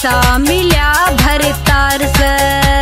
किस्सा मिल्या भरतार से।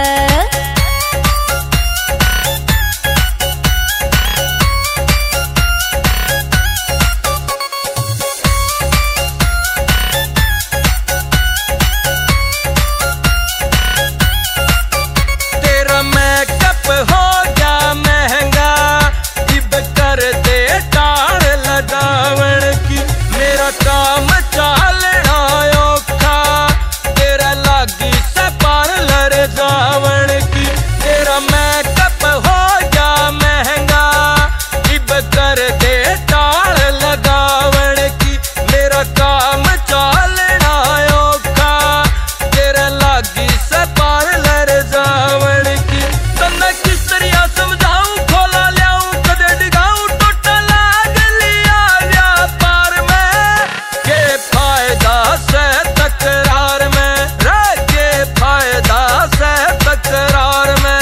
तेरा मेकअप हो गया महंगा, इब कर दे टाल लगावण की। मेरा काम चालना औखा, तेरा लागी से पार्लर जावण की। तेरा मेकअप हो गया महंगा, इब कर दे टाल लगावण की। मेरा काम चालना औखा, तेरा लागी से पार्लर जावण की। तन्ने किस तरह समझाऊं, खोला लियाऊं कदे डिगाऊं, टोटा लाग लिया व्यापार में। के फायदा से तकरार में रे, के फायदा से तकरार में।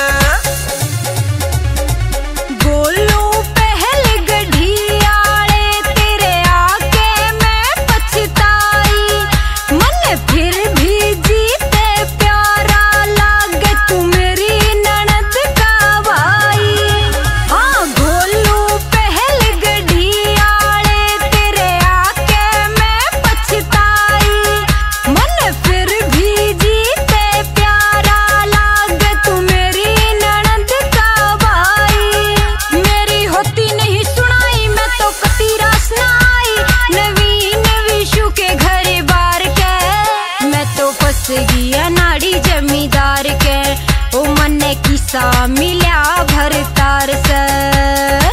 गोलू पहल गढ़ियाले तेरे आके मैं पछताई, मन फिर भी जीते प्यारा लागे तू मेरी ननद का भाई। हाँ गोलू पहल गढ़ियाले तेरे आके मैं पछताई, मन फिर भी जीते प्यारा लागे तू मेरी ननद का भाई। मेरी होती नहीं सुनाई मैं तो कतीरा सुनाई, नवीन विशु के घर बार के। मैं तो फंस गया नाड़ी जमींदार के, ओ मन्ने किस्सा मिल्या भरतार से।